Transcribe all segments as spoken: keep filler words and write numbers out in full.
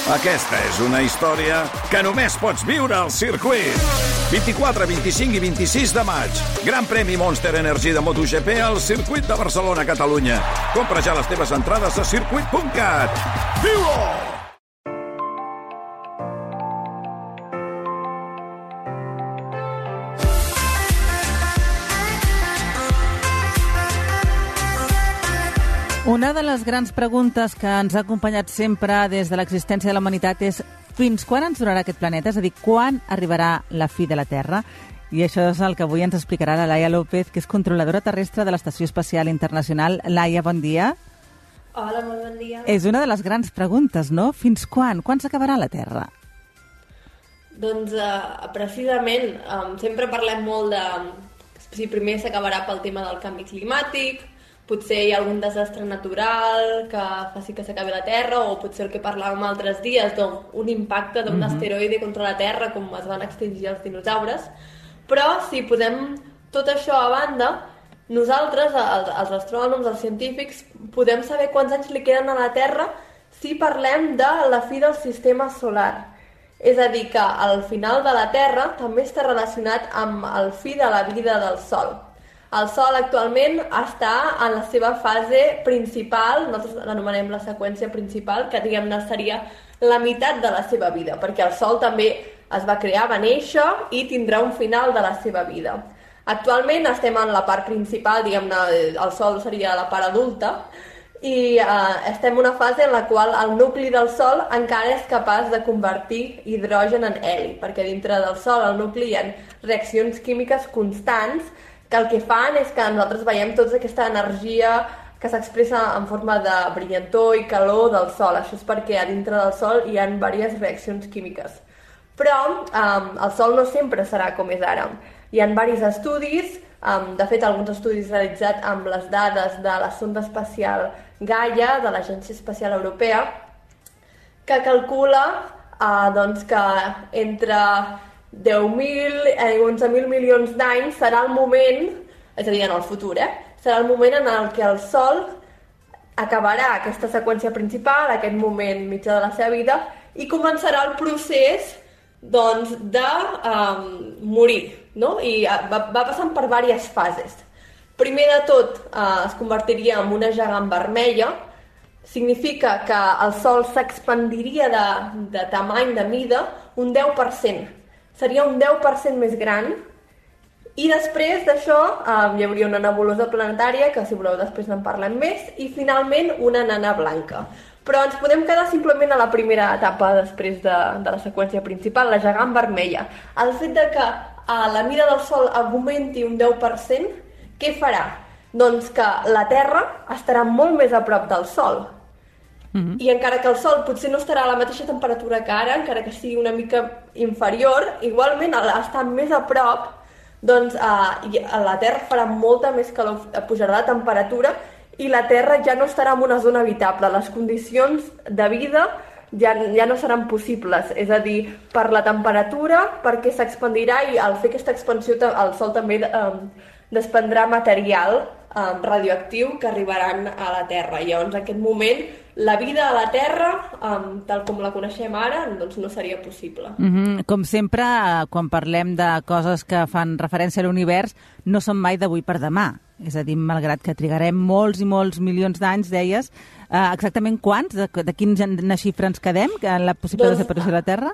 Aquesta és una història que només pots viure al circuit. vint-i-quatre, vint-i-cinc i vint-i-sis de maig. Gran premi Monster Energy de MotoGP al circuit de Barcelona, Catalunya. Compra ja les teves entrades a circuit punt cat. Viu-ho! Una de les grans preguntes que ens ha acompanyat sempre des de l'existència de la humanitat és fins quan ens durarà aquest planeta? És a dir, quan arribarà la fi de la Terra? I això és el que avui ens explicarà la Laia López, que és controladora terrestre de l'Estació Espacial Internacional. Laia, bon dia. Hola, molt bon dia. És una de les grans preguntes, no? Fins quan? Quan s'acabarà la Terra? Doncs uh, precisament, um, sempre parlem molt de si primer s'acabarà pel tema del canvi climàtic, potser hi ha algun desastre natural que faci que s'acabi la Terra, o potser el que parlàvem altres dies d'un impacte d'un mm-hmm. asteroide contra la Terra, com es van extingir els dinosaures. Però si posem tot això a banda, nosaltres, els, els astrònoms, els científics, podem saber quants anys li queden a la Terra si parlem de la fi del sistema solar. És a dir, que el final de la Terra també està relacionat amb el fi de la vida del Sol. El Sol actualment està en la seva fase principal, nosaltres l'anomenem la seqüència principal, que diguem-ne seria la meitat de la seva vida, perquè el Sol també es va crear, va néixer i tindrà un final de la seva vida. Actualment estem en la part principal, diguem-ne, el Sol seria la part adulta, i eh, estem en una fase en la qual el nucli del Sol encara és capaç de convertir hidrogen en heli, perquè dintre del Sol, al nucli, hi ha reaccions químiques constants que el que fan és que nosaltres veiem tota aquesta energia que s'expressa en forma de brillantor i calor del Sol. Això és perquè a dintre del Sol hi ha diverses reaccions químiques. Però um, el Sol no sempre serà com és ara. Hi ha diversos estudis, um, de fet alguns estudis realitzats amb les dades de la sonda espacial Gaia, de l'Agència Espacial Europea, que calcula uh, doncs que entre deu mil i onze mil milions d'anys serà el moment, és a dir, en el futur, eh? serà el moment en el què el Sol acabarà aquesta seqüència principal, aquest moment mitjà de la seva vida, i començarà el procés doncs, de um, morir, no? I va, va passant per diverses fases. Primer de tot, uh, es convertiria en una gegant vermella, significa que el Sol s'expandiria de, de tamany, de mida, un deu per cent. Seria un deu per cent més gran, i després d'això eh, hi hauria una nebulosa planetària, que si voleu després n'en parlem més, i finalment una nana blanca. Però ens podem quedar simplement a la primera etapa després de, de la seqüència principal, la gegant vermella. El fet de que eh, la mida del Sol augmenti un deu per cent, què farà? Doncs que la Terra estarà molt més a prop del Sol. Mm-hmm. I encara que el Sol potser no estarà a la mateixa temperatura que ara, encara que sigui una mica inferior, igualment estant més a prop, doncs eh, la Terra farà molta més calor, pujarà la temperatura i la Terra ja no estarà en una zona habitable. Les condicions de vida ja, ja no seran possibles, és a dir, per la temperatura, perquè s'expandirà, i al fer aquesta expansió el Sol també eh, desprendrà material eh, radioactiu que arribaran a la Terra. I llavors en aquest moment la vida a la Terra, um, tal com la coneixem ara, doncs no seria possible. Mm-hmm. Com sempre, quan parlem de coses que fan referència a l'univers, no són mai d'avui per demà. És a dir, malgrat que trigarem molts i molts milions d'anys, deies, uh, exactament quants? De, de quina xifra ens quedem en la possible doncs, desaparició de la Terra?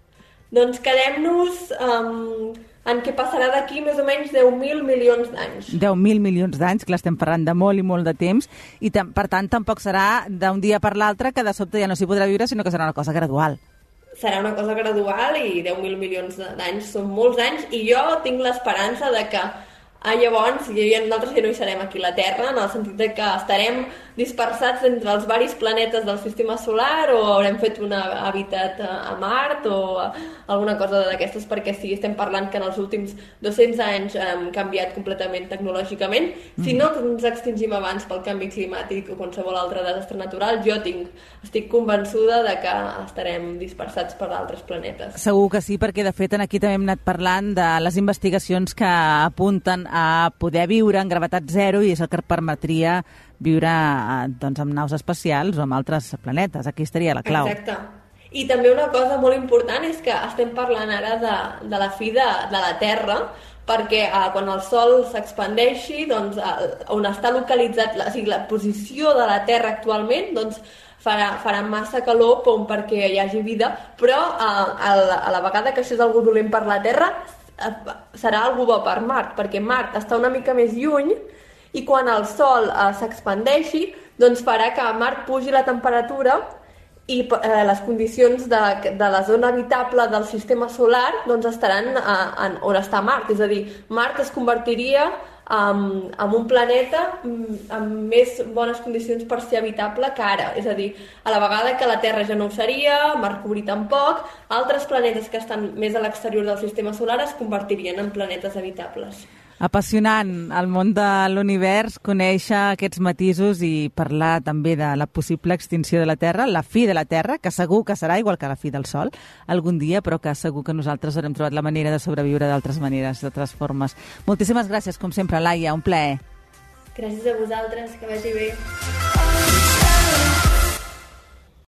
Doncs quedem-nos um, en què passarà d'aquí més o menys deu mil milions d'anys. deu mil milions d'anys, que l'estem parlant de molt i molt de temps, i per tant tampoc serà d'un dia per l'altre que de sobte ja no s'hi podrà viure, sinó que serà una cosa gradual. Serà una cosa gradual, i deu mil milions d'anys són molts anys, i jo tinc l'esperança de que ah, llavors jo i nosaltres ja no hi serem aquí a la Terra, en el sentit de que estarem dispersats entre els varis planetes del sistema solar, o haurem fet un hàbitat a Mart o alguna cosa d'aquestes, perquè sí, estem parlant que en els últims dos-cents anys hem canviat completament tecnològicament. Mm. Si no ens extingim abans pel canvi climàtic o qualsevol altre desastre natural, jo tinc, estic convençuda de que estarem dispersats per altres planetes. Segur que sí, perquè de fet aquí també hem anat parlant de les investigacions que apunten a poder viure en gravetat zero, i és el que permetria viure doncs, amb naus espacials o amb altres planetes. Aquí estaria la clau. Exacte. I també una cosa molt important és que estem parlant ara de, de la fi de, de la Terra, perquè eh, quan el Sol s'expandeixi, doncs, eh, on està localitzat, la, o sigui, la posició de la Terra actualment, doncs, farà, farà massa calor com perquè hi hagi vida, però eh, a, la, a la vegada que això és algú dolent per la Terra, eh, serà algú bo per Mart, perquè Mart està una mica més lluny i quan el Sol eh, s'expandeixi, doncs farà que a Mart pugi la temperatura i eh, les condicions de, de la zona habitable del sistema solar doncs estaran eh, en, on està Mart. És a dir, Mart es convertiria en, en un planeta amb més bones condicions per ser habitable que ara. És a dir, a la vegada que la Terra ja no ho seria, Mercuri tampoc, altres planetes que estan més a l'exterior del sistema solar es convertirien en planetes habitables. Apassionant el món de l'univers, conèixer aquests matisos i parlar també de la possible extinció de la Terra, la fi de la Terra, que segur que serà igual que la fi del Sol algun dia, però que segur que nosaltres haurem trobat la manera de sobreviure d'altres maneres, d'altres formes. Moltíssimes gràcies, com sempre, Laia, un plaer. Gràcies a vosaltres, que vagi bé.